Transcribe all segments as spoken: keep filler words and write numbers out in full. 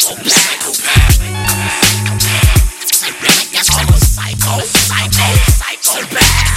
psychopath. I'm a psycho, psycho, psychopath.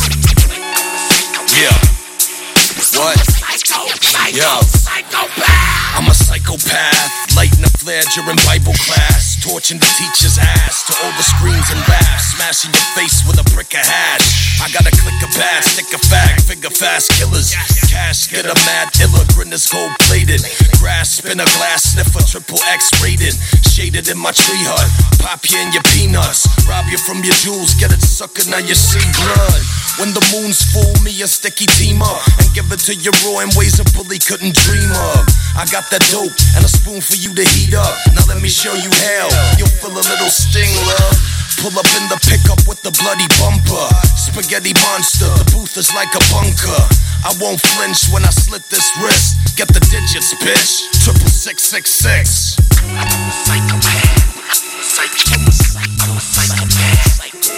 Yeah. What? Yo. I'm a psychopath, lighting a flare during Bible class, torching the teacher's ass to all the screams and laughs, smashing your face with a brick of hash. I got a click of bass, stick a fag, figure fast killers. Cash get a mad iller, grinners gold plated. Grass, spin a glass, sniffer, triple X rated. Shaded in my tree hut, pop you in your peanuts. Rob you from your jewels, get it sucker, now you see blood. When the moon's full, me a sticky team up and give it to you raw in ways a bully couldn't dream of. I got that dope and a spoon for you to heat up. Now let me show you hell, you'll feel a little sting, love. Pull up in the pickup with the bloody bumper. Spaghetti monster, the booth is like a bunker. I won't flinch when I slit this wrist. Get the digits, bitch. Triple six six six. I'm a psychopath. I'm a psycho, I'm a psychopath.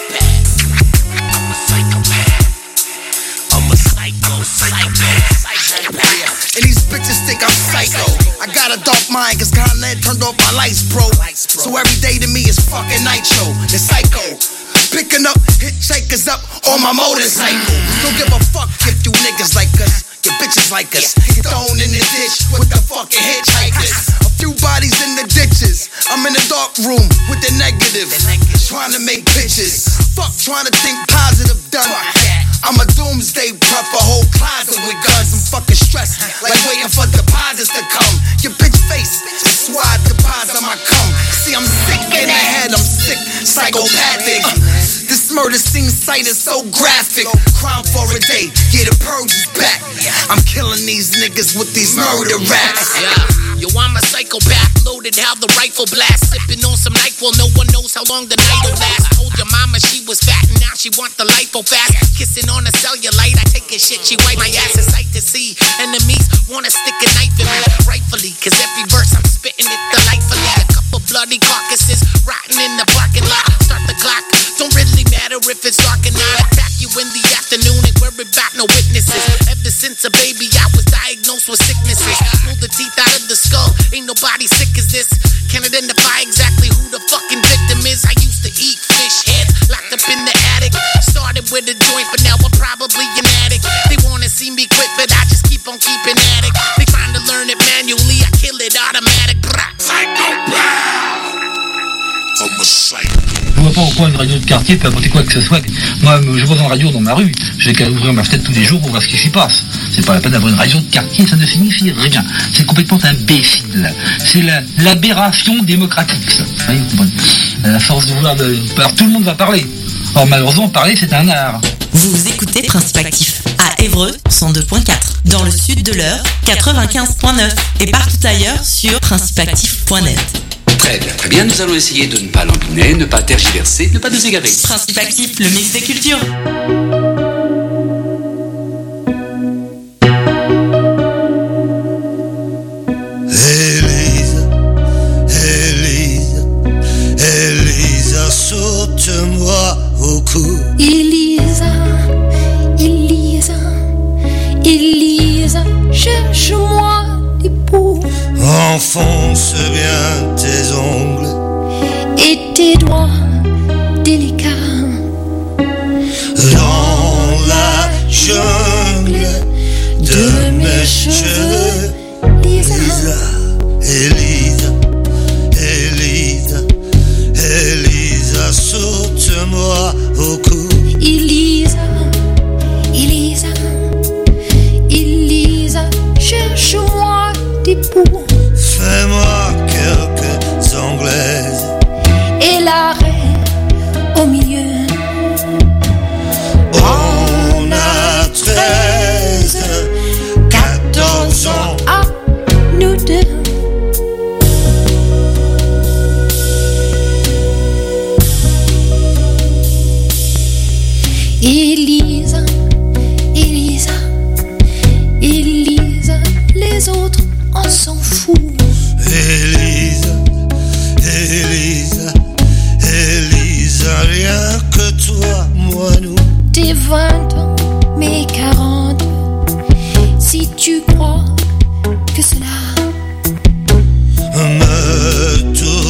I'm a psychopath. I'm a psycho, psychopath, psychopath. And these bitches think I'm psycho. I got a dark mind, cause Con Ed turned off my lights, bro. So every day to me is fucking nitro. The psycho. Picking up hitchhikers up on my motorcycle. Don't give a fuck if you niggas like us. Your bitches like us. Get thrown in the ditch with the fucking hitchhikers. A few bodies in the ditches. I'm in the dark room with the negative. Trying to make pictures. Fuck trying to think positive, done. I'm a doomsday prep, a whole closet with guns. I'm fucking stressed, like waiting for deposits to come. Your bitch face, that's why I deposit my cum. See, I'm sick in the head, I'm sick, psychopathic. Uh, this murder scene site is so graphic. Crime for a day, yeah, the purge is back. I'm killing these niggas with these murder raps. Yeah, yo, I'm a psychopath, loaded how the rifle blast. Sipping on some NyQuil, no one knows how long the night will last. Told your mama she was fat and now she want the lipo fast. Kissing on a cellulite, I take a shit, she wipe my ass. It's sight to see. Enemies wanna stick a knife in me, rightfully, cause every verse I'm spitting it delightfully. A couple bloody carcasses rotting in the parking lot. Start the clock, don't really matter if it's dark or not. Attack you in the afternoon, ain't worried about no witnesses. Ever since a baby I was diagnosed with sicknesses. Pull the teeth out of the skull, ain't nobody sick as this. Can't identify exactly who the fucking victim is. I used to eat fish heads, locked up in the attic. Started with a joint, but now I'm probably an addict. They wanna see me quit, but I just keep on keeping at it. They trying to learn it manually, I kill it automatic. Psychopath. I'm a psycho. Je vois pas pourquoi une radio de quartier peut apporter quoi que ce soit. Moi, je vois une radio dans ma rue, j'ai qu'à ouvrir ma fenêtre tous les jours pour voir ce qui s'y passe. C'est pas la peine d'avoir une radio de quartier, ça ne signifie rien. C'est complètement imbécile. C'est la, l'aberration démocratique, ça. Vous comprenez ? La force de vouloir de... Alors tout le monde va parler. Or malheureusement, parler, c'est un art. Vous écoutez Principe Actif à Évreux cent deux point quatre, dans le sud de l'Eure quatre-vingt-quinze point neuf et partout ailleurs sur principe actif point net. Très bien, très bien, nous allons essayer de ne pas lambiner, ne pas tergiverser, ne pas nous égarer. Principe Actif, le mix des cultures. Élise, Élise, Élise, saute-moi au cou. Élisa, Élisa, Élisa, cherche-moi l'époux. Enfonce bien tes ongles et tes doigts délicats dans la jungle de mes cheveux. Lisa, Élisa, Élisa, Élisa, saute-moi au cou. Élisa, Élisa, Élisa, cherche-moi d'époux. Fais-moi quelques anglaises et l'arrêt au milieu. On a treize, quatorze ans à nous deux. Élisa, Élisa, Élisa, les autres on s'en fout. Élisa, Élisa, Élisa, rien que toi, moi, nous. Tes vingt ans, mes quarante, si tu crois que cela me tourne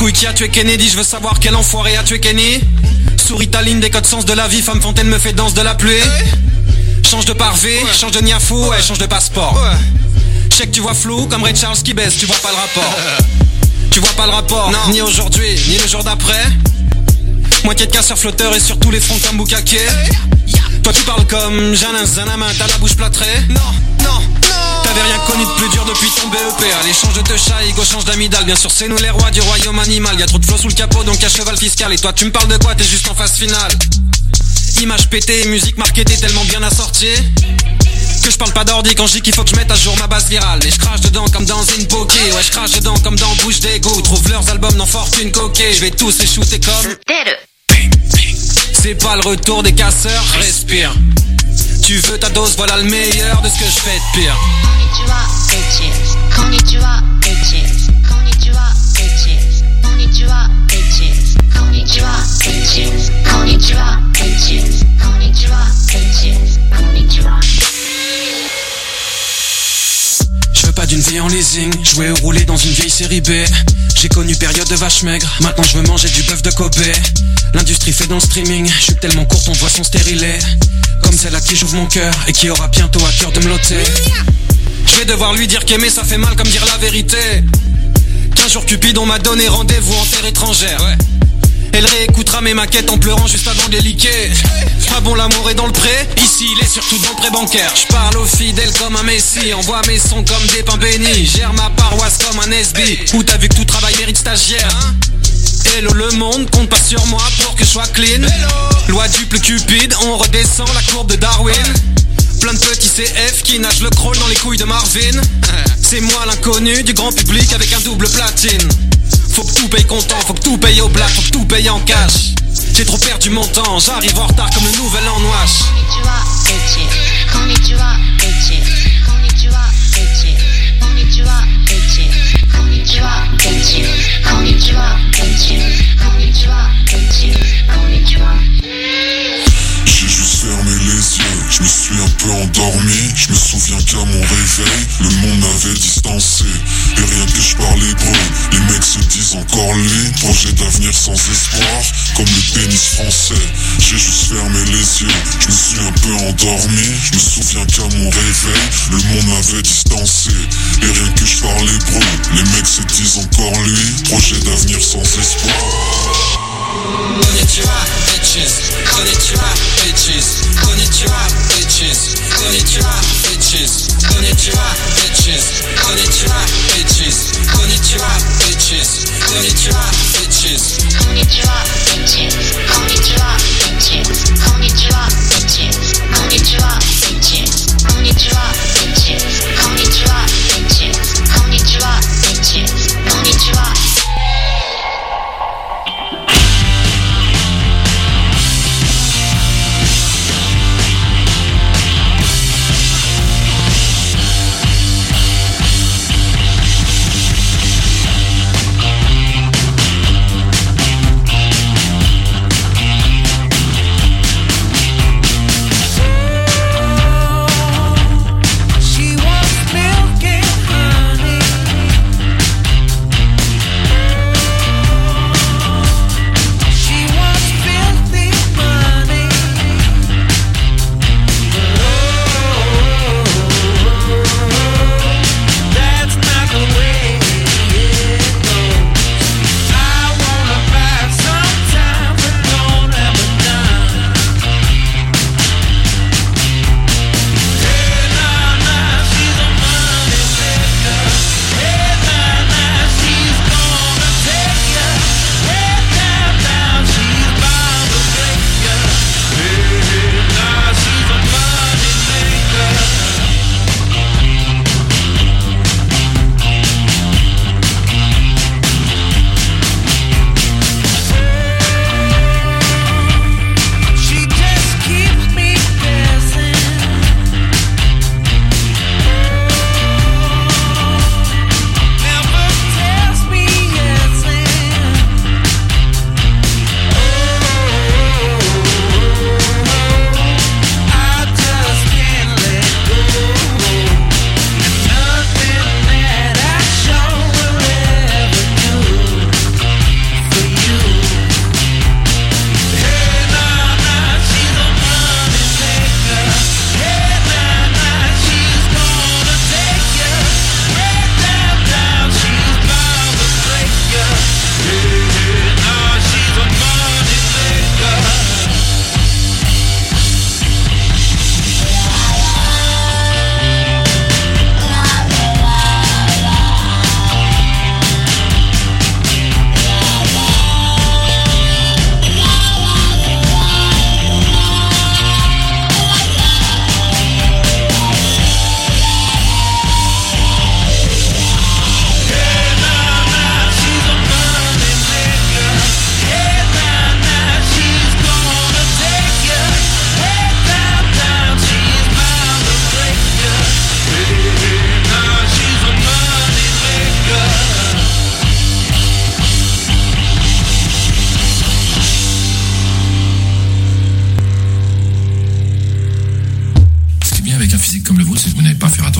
couilles qui a tué Kennedy, je veux savoir quel enfoiré a tué Kenny. Souris ta ligne des codes sens de la vie, femme fontaine me fait danse de la pluie. Change de parvé, ouais. Change de niafou, ouais, change de passeport. Ouais. Je sais que tu vois flou comme Ray Charles qui baisse, tu vois pas le rapport. Tu vois pas le rapport, non. Ni aujourd'hui, ni le jour d'après. Moitié de casseurs flotteurs et sur tous les fronts comme Bukake. Hey. Toi tu parles comme Janin Zanama, t'as la bouche plâtrée. Non, non, non. T'avais rien connu de plus dur depuis ton B E P. Allez change de te chat, Igo change d'amidal. Bien sûr c'est nous les rois du royaume animal. Y'a trop de flots sous le capot donc y'a cheval fiscal. Et toi tu me parles de quoi, t'es juste en phase finale. Image pétée, musique marketée tellement bien assortie que je parle pas d'ordi quand je dis qu'il faut que je mette à jour ma base virale. Et je crache dedans comme dans une poké. Ouais je crache dedans comme dans Bouche d'égout. Trouve leurs albums dans Fortune Coquet. Je vais tous les shooter comme c'est pas le retour des casseurs, respire. Tu veux ta dose, voilà le meilleur de ce que je fais de pire. Konnichiwa, bitches. Konnichiwa, bitches. Konnichiwa, bitches. Konnichiwa, bitches. Konnichiwa, bitches. Konnichiwa, bitches. Konnichiwa. Je veux pas d'une vie en leasing, je veux rouler dans une vieille série B. J'ai connu période de vache maigre, maintenant je veux manger du bœuf de Kobe. L'industrie fait dans le streaming, je suis tellement court, on voit son stérilé. Comme celle à qui j'ouvre mon cœur et qui aura bientôt à cœur de me loter. Je vais devoir lui dire qu'aimer ça fait mal comme dire la vérité. Qu'un jour Cupid on m'a donné rendez-vous en terre étrangère. Ouais. Elle réécoutera mes maquettes en pleurant juste avant de les liquer. Ah bon l'amour est dans le pré, ici il est surtout dans le pré bancaire. Je parle aux fidèles comme un Messi, envoie mes sons comme des pains bénis. Gère ma paroisse comme un S B. Où t'as vu que tout travail mérite stagiaire hein? Hello le monde, compte pas sur moi pour que je sois clean. Hello. Loi du plus cupide, on redescend la courbe de Darwin. Plein de petits C F qui nagent le crawl dans les couilles de Marvin. C'est moi l'inconnu du grand public avec un double platine. Faut que tout paye content, faut que tout paye au black, faut que tout paye en cash. J'ai trop perdu mon temps, j'arrive en retard comme le nouvel an noache. Konnichiwa, bitches. Konnichiwa, bitches. Konnichiwa, bitches. Konnichiwa, bitches. Konnichiwa, bitches. Konnichiwa, bitches. Konnichiwa. J'ai juste fermé les yeux, je me suis un peu endormi. Je me souviens qu'à mon réveil, le monde m'avait distancé. Et rien que je parle hébreu, les mecs se disent encore lui. Projet d'avenir sans espoir, comme le tennis français. J'ai juste fermé les yeux, je me suis un peu endormi. Je me souviens qu'à mon réveil, le monde m'avait distancé. Et rien que je parle hébreu, les mecs se disent encore lui. Projet d'avenir sans espoir. Konnichiwa, bitches. Konnichiwa, bitches. Konnichiwa, bitches. Konnichiwa, bitches. Konnichiwa, bitches. Konnichiwa, bitches. Konnichiwa, bitches. Konnichiwa, bitches. Konnichiwa, bitches. Konnichiwa, bitches. Konnichiwa, bitches. Konnichiwa, bitches. Konnichiwa, bitches. Konnichiwa, bitches. Konnichiwa, bitches. Konnichiwa.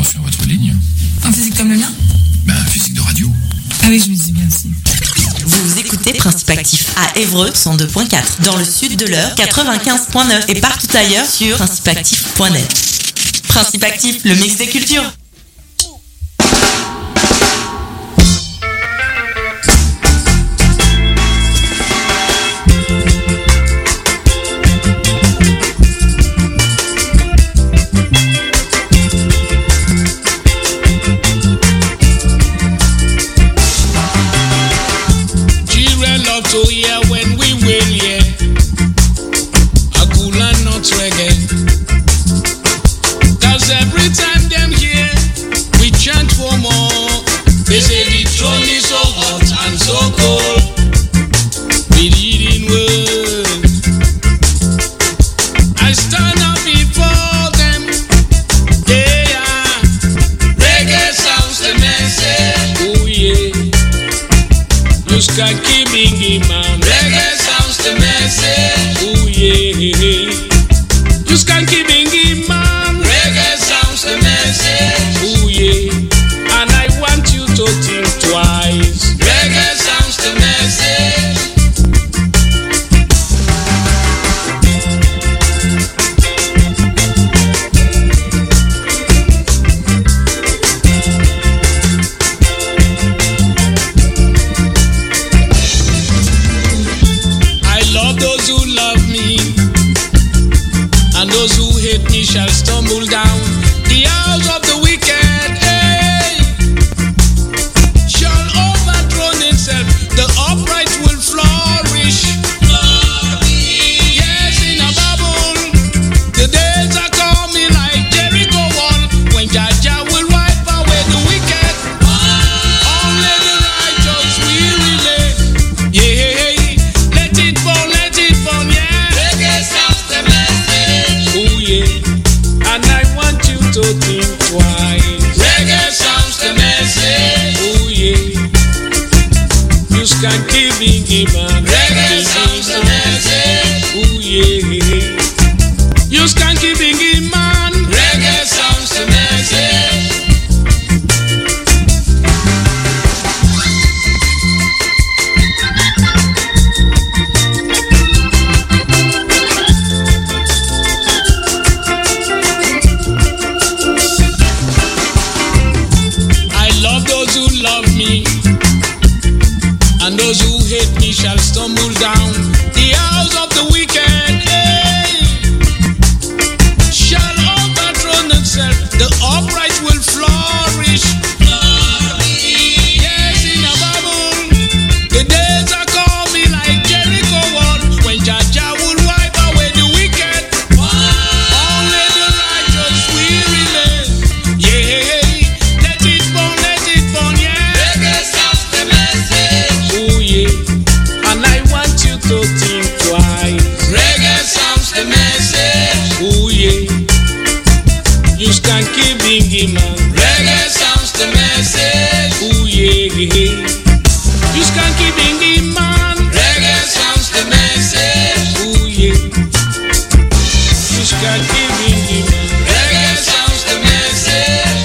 sur votre ligne. Un physique comme le mien? Ben, un physique de radio. Ah oui, je me dis bien aussi. Vous écoutez Principe Actif à Évreux cent deux point quatre, dans le sud de l'Eure quatre-vingt-quinze point neuf et partout ailleurs sur principe actif point net. Principe Actif, le mix des cultures. So yeah, when we win, yeah, a cool and not reggae. Cause every time them here, we chant for more. They say the throne is so hot and so cold. We reading words. I stand up before them. Yeah, yeah. Reggae sounds the message. Oh yeah. You can keep Bingy man. Reggae sounds the message. Ooh yeah. You can keep Bingy man. Reggae sounds the message. Ooh yeah. And I want you to think twice. Reggae sounds the message. Those who hate me shall stumble down. The house of the wicked, hey, shall overthrow itself. The upright will flourish. Yes, in a bubble. The days are coming like Jericho wall, when Jaja will wipe away the wicked. Only the righteous will remain. Yeah, let it burn, let it burn, yeah. Reggae sounds the message. Oh yeah, and I want you to think twice. Reggae sounds the message. Oh yeah, you can keep Bingy man. Reggae sounds the message. Oh yeah, you can keep Bingy man. Reggae sounds the message. And those who hate me shall stumble down. The house of the wicked, hey, shall overthrow itself. The upright will flourish. Yes, in a bubble. The days are coming like Jericho wall, when Jaja will wipe away the wicked. Only the righteous will remain. Yeah, let it burn, let it burn, yeah. Reggae sounds the message. Oh yeah, and I want you to think twice. Reggae sounds the message. Oh yeah, you can keep Bingy man. Reggae sounds the message. Oh yeah, you can keep Bingy man. Reggae sounds the message. Oh yeah, you can keep Bingy man. Reggae sounds the message.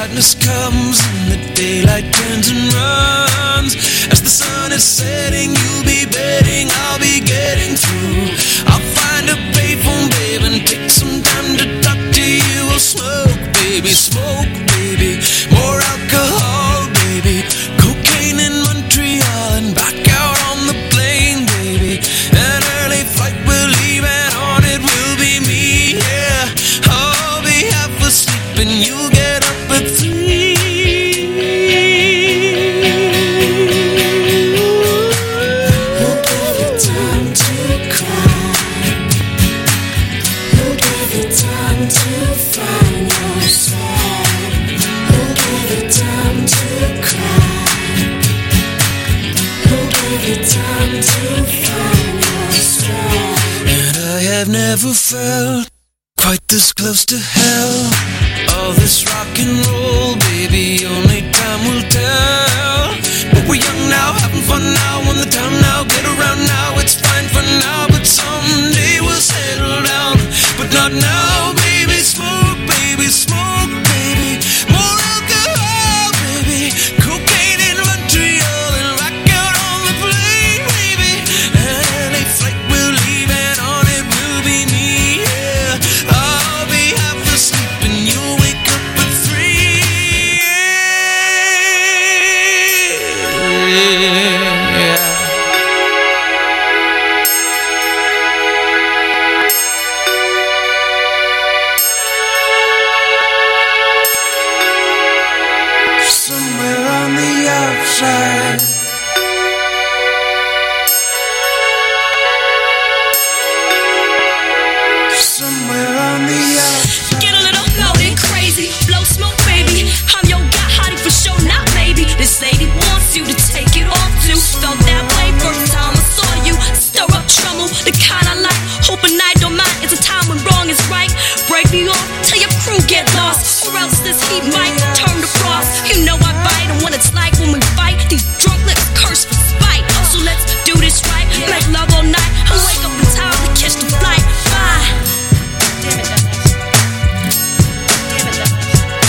darkness comes and the daylight turns and runs. As the sun is setting, you'll be betting I'll be getting through. I'll find a payphone, babe, and take some time to talk to you. We'll smoke, baby, smoke, baby, more alcohol, baby, cocaine in Montreal and back out on the plane, baby. An early flight we'll leave and on it will be me, yeah. I'll be half asleep and you'll get up at three. Who'll give you time to cry? Who'll give you time to find yourself? Who'll give you time to cry? Who'll give you time to find yourself? And I have never felt quite this close to hell. All this rock and roll, baby, only time will tell. But we're young now, having fun now, on the town now, get around now, it's fine for now, but someday we'll settle down. But not now, baby, smoke, baby, smoke, baby, more alcohol, baby, cocaine in Montreal and rock out on the plane, baby. And L A flight we'll leave and on it will be me, yeah. I'll be half asleep and you'll wake up at three. Yeah. Somewhere on the outside, somewhere on the outside. Get a little loud and crazy, blow smoke, baby. I'm your guy, hottie for sure, not maybe. This lady wants you to take it off too. Felt that way first time I saw you. Stir up trouble, the kind I like. Hope a night don't mind. It's a time when wrong is right. Break me off till your crew get lost, or else this heat might turn to frost. You know I bite and what it's like when we fight. These drunk lips curse for spite. So let's do this right. Make love all night and wake up in time to catch the flight. Bye. Damn it, that's nice. Damn it, that's nice.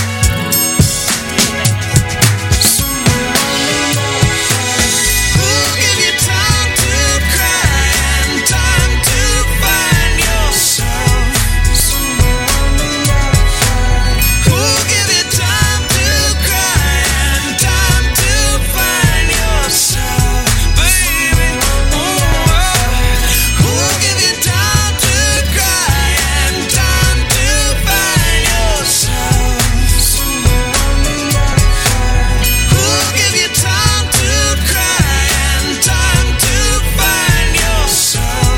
Who'll give you time to cry and time to find yourself? Somewhere on the outside. Who'll give you time to cry and time to find yourself, baby? Oh, who'll give you time to cry and time to find yourself? Somewhere on the outside. Who'll give you time to cry and time to find yourself?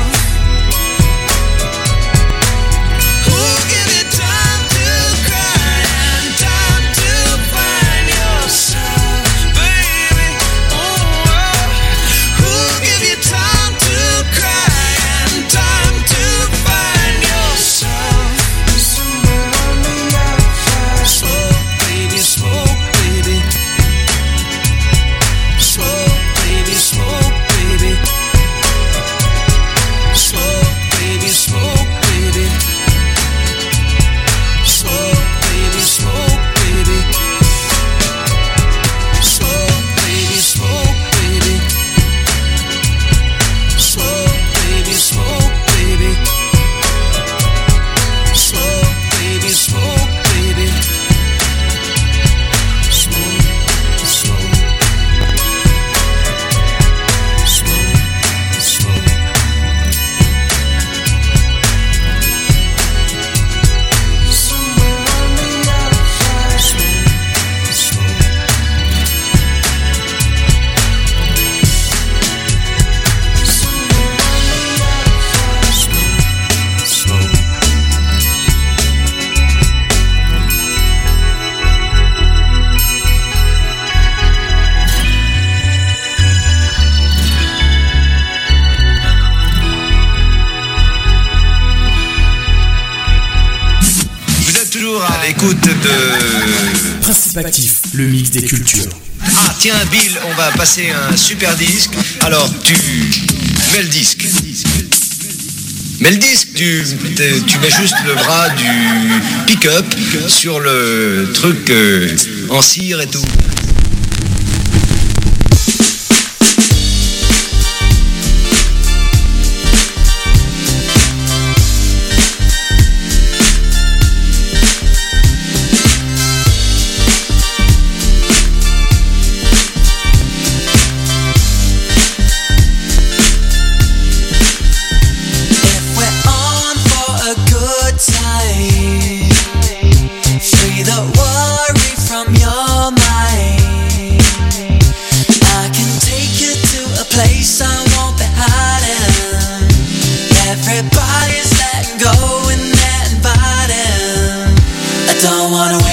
Who'll give you time to cry and time to find yourself, baby? Oh, who'll give you time to cry and time to find yourself? Somewhere on the outside. Smoke, baby, smoke, baby. Smoke, baby, smoke, baby. Smoke, baby, smoke, baby. Smoke, baby, smoke, baby. Smoke, baby, smoke, baby. Smoke, baby, smoke, baby. Smoke, baby, smoke, baby. Smoke, smoke. Smoke, smoke. Somewhere on the outside. Smoke, smoke. Somewhere on the outside. Smoke, smoke. Vous êtes toujours à l'écoute de... Principe actif, le mix des cultures. Ah tiens Bill, on va passer un super disque. Alors tu mets le disque. Mais le disque, tu, tu mets juste le bras du pick-up sur le truc euh, en cire et tout. Don't wanna